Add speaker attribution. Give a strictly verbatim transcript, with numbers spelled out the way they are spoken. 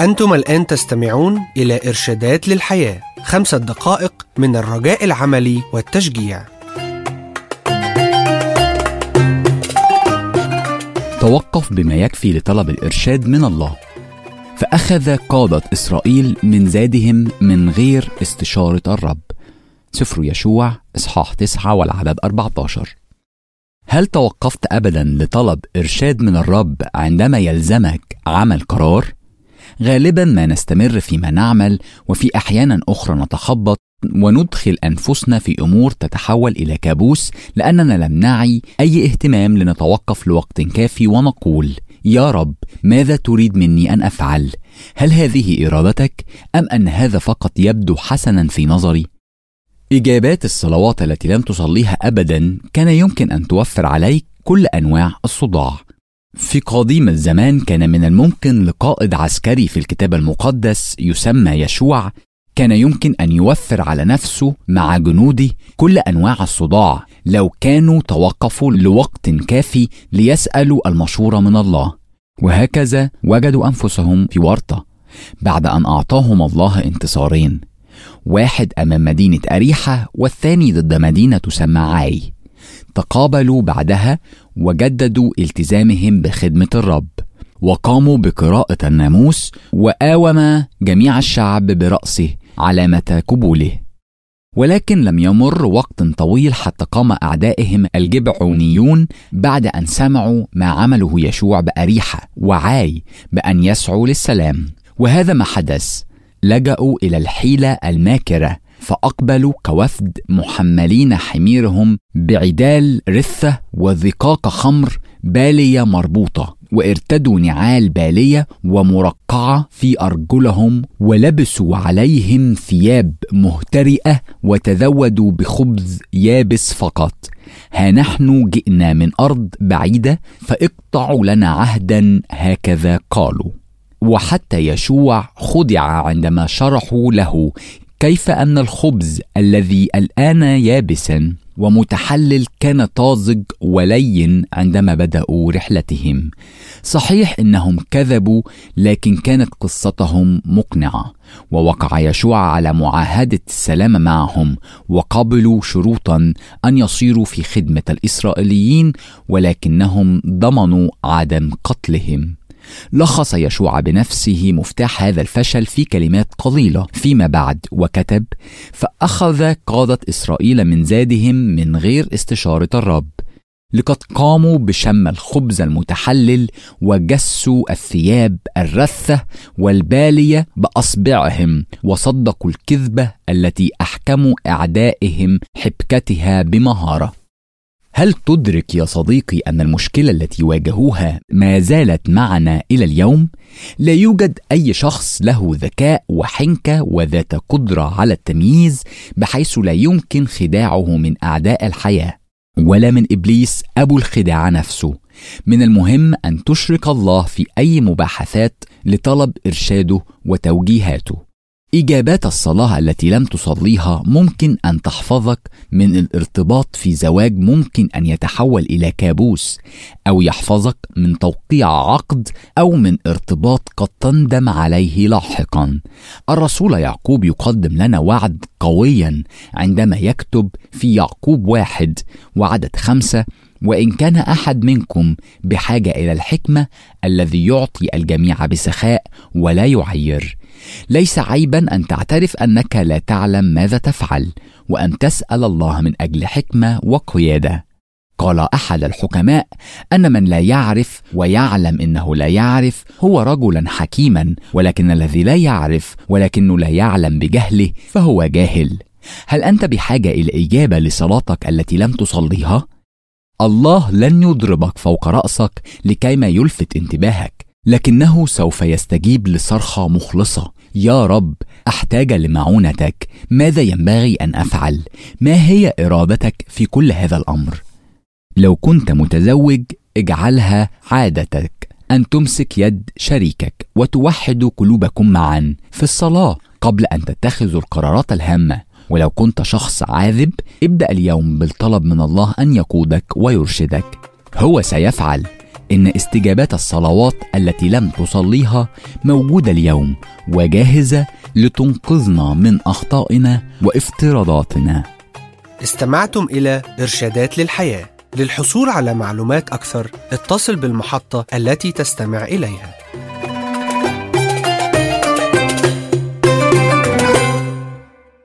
Speaker 1: أنتم الآن تستمعون إلى إرشادات للحياة، خمسة دقائق من الرجاء العملي والتشجيع.
Speaker 2: توقف بما يكفي لطلب الإرشاد من الله. فأخذ قادة إسرائيل من زادهم من غير استشارة الرب. سفر يشوع إصحاح تسعة والعدد أربعة عشر. هل توقفت أبدا لطلب إرشاد من الرب عندما يلزمك عمل قرار؟ غالبا ما نستمر فيما نعمل، وفي أحيانا أخرى نتخبط وندخل أنفسنا في أمور تتحول إلى كابوس لأننا لم نعي أي اهتمام لنتوقف لوقت كافي ونقول: يا رب، ماذا تريد مني أن أفعل؟ هل هذه إرادتك أم أن هذا فقط يبدو حسنا في نظري؟ إجابات الصلوات التي لم تصليها أبدا كان يمكن أن توفر عليك كل أنواع الصداع. في قديم الزمان كان من الممكن لقائد عسكري في الكتاب المقدس يسمى يشوع كان يمكن أن يوفر على نفسه مع جنوده كل أنواع الصداع لو كانوا توقفوا لوقت كافي ليسألوا المشورة من الله. وهكذا وجدوا أنفسهم في ورطة بعد أن أعطاهم الله انتصارين، واحد أمام مدينة أريحة والثاني ضد مدينة تسمى عاي. تقابلوا بعدها وجددوا التزامهم بخدمة الرب، وقاموا بقراءة الناموس، وآوم جميع الشعب برأسه علامة قبوله. ولكن لم يمر وقت طويل حتى قام أعدائهم الجبعونيون بعد أن سمعوا ما عمله يشوع بأريحة وعاي بأن يسعوا للسلام. وهذا ما حدث، لجأوا إلى الحيلة الماكرة، فأقبلوا كوفد محملين حميرهم بعدال رثة وذقاق خمر بالية مربوطة، وارتدوا نعال بالية ومرقعة في أرجلهم، ولبسوا عليهم ثياب مهترئة، وتذودوا بخبز يابس فقط. ها نحن جئنا من أرض بعيدة، فاقطعوا لنا عهدا، هكذا قالوا. وحتى يشوع خدع عندما شرحوا له كيف أن الخبز الذي الآن يابسا ومتحلل كان طازج ولين عندما بدأوا رحلتهم. صحيح إنهم كذبوا، لكن كانت قصتهم مقنعة، ووقع يشوع على معاهدة السلام معهم، وقبلوا شروطا أن يصيروا في خدمة الإسرائيليين، ولكنهم ضمنوا عدم قتلهم. لخص يشوع بنفسه مفتاح هذا الفشل في كلمات قليلة فيما بعد وكتب: فأخذ قادة إسرائيل من زادهم من غير استشارة الرب، لقد قاموا بشم الخبز المتحلل وجسوا الثياب الرثة والبالية بأصبعهم، وصدقوا الكذبة التي أحكموا أعدائهم حبكتها بمهارة. هل تدرك يا صديقي أن المشكلة التي واجهوها ما زالت معنا إلى اليوم؟ لا يوجد أي شخص له ذكاء وحنكة وذات قدرة على التمييز بحيث لا يمكن خداعه من أعداء الحياة ولا من إبليس أبو الخداع نفسه. من المهم أن تشرك الله في أي مباحثات لطلب إرشاده وتوجيهاته. إجابات الصلاة التي لم تصليها ممكن أن تحفظك من الارتباط في زواج ممكن أن يتحول إلى كابوس، أو يحفظك من توقيع عقد، أو من ارتباط قد تندم عليه لاحقا. الرسول يعقوب يقدم لنا وعد قويا عندما يكتب في يعقوب واحد وعدد خمسة: وإن كان أحد منكم بحاجة إلى الحكمة الذي يعطي الجميع بسخاء ولا يعير. ليس عيبا أن تعترف أنك لا تعلم ماذا تفعل، وأن تسأل الله من أجل حكمة وقيادة. قال أحد الحكماء أن من لا يعرف ويعلم إنه لا يعرف هو رجلا حكيما، ولكن الذي لا يعرف ولكنه لا يعلم بجهله فهو جاهل. هل أنت بحاجة إلى إجابة لصلاتك التي لم تصليها؟ الله لن يضربك فوق رأسك لكيما يلفت انتباهك، لكنه سوف يستجيب لصرخة مخلصة: يا رب، أحتاج لمعونتك، ماذا ينبغي أن أفعل؟ ما هي إرادتك في كل هذا الأمر؟ لو كنت متزوج، اجعلها عادتك أن تمسك يد شريكك وتوحدوا قلوبكم معا في الصلاة قبل أن تتخذوا القرارات الهامة. ولو كنت شخص عاذب، ابدأ اليوم بالطلب من الله أن يقودك ويرشدك. هو سيفعل. إن استجابات الصلوات التي لم تصليها موجودة اليوم وجاهزة لتنقذنا من أخطائنا وافتراضاتنا.
Speaker 1: استمعتم إلى إرشادات للحياة. للحصول على معلومات أكثر اتصل بالمحطة التي تستمع إليها.